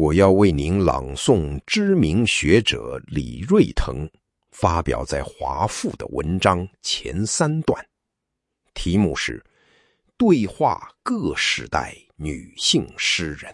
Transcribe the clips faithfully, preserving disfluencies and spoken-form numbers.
我要为您朗诵知名学者李瑞腾发表在华附的文章前三段，题目是对话各时代女性诗人。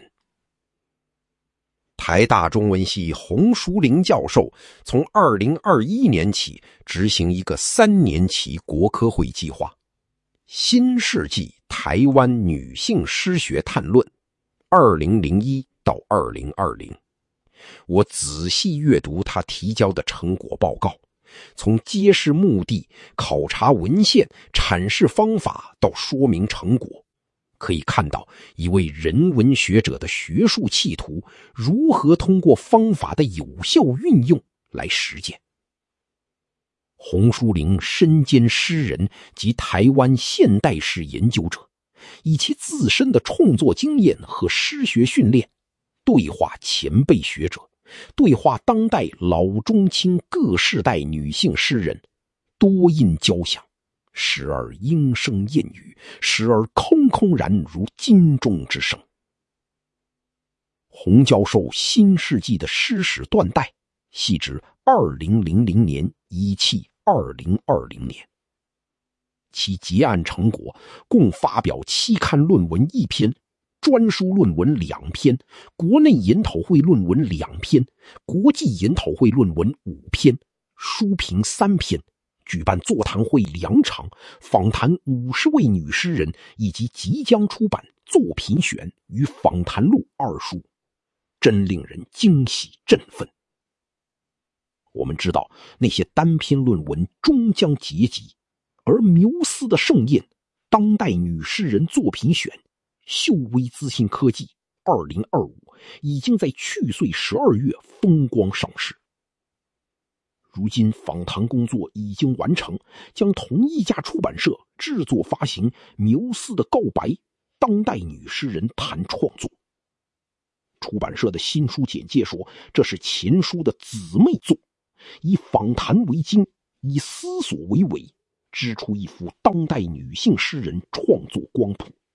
台大中文系洪淑玲教授从二零二一年起执行一个三年期国科会计划，新世纪台湾女性诗学探论二零零一到二零二零。我仔细阅读他提交的成果报告，从揭示目的、考察文献、阐释方法到说明成果，可以看到一位人文学者的学术企图如何通过方法的有效运用来实践。洪淑玲身兼诗人及台湾现代诗研究者，以其自身的创作经验和诗学训练，对话前辈学者，对话当代老中青各世代女性诗人，多印交响，时而莺声燕语，时而空空然如金钟之声。洪教授新世纪的诗史断代系指二零零零年一期二零二零年，其结案成果共发表期刊论文一篇，专书论文两篇，国内研讨会论文两篇，国际研讨会论文五篇，书评三篇，举办座谈会两场，访谈五十位女诗人，以及即将出版作品选与访谈录二书，真令人惊喜振奋。我们知道那些单篇论文终将结集，而缪斯的盛宴当代女诗人作品选秀微资信科技二零二五已经在去岁十二月风光上市。如今访谈工作已经完成，将同一家出版社制作发行缪斯的告白，当代女诗人谈创作。出版社的新书简介说，这是前书的姊妹作，以访谈为经，以思索为纬，织出一幅当代女性诗人创作光谱。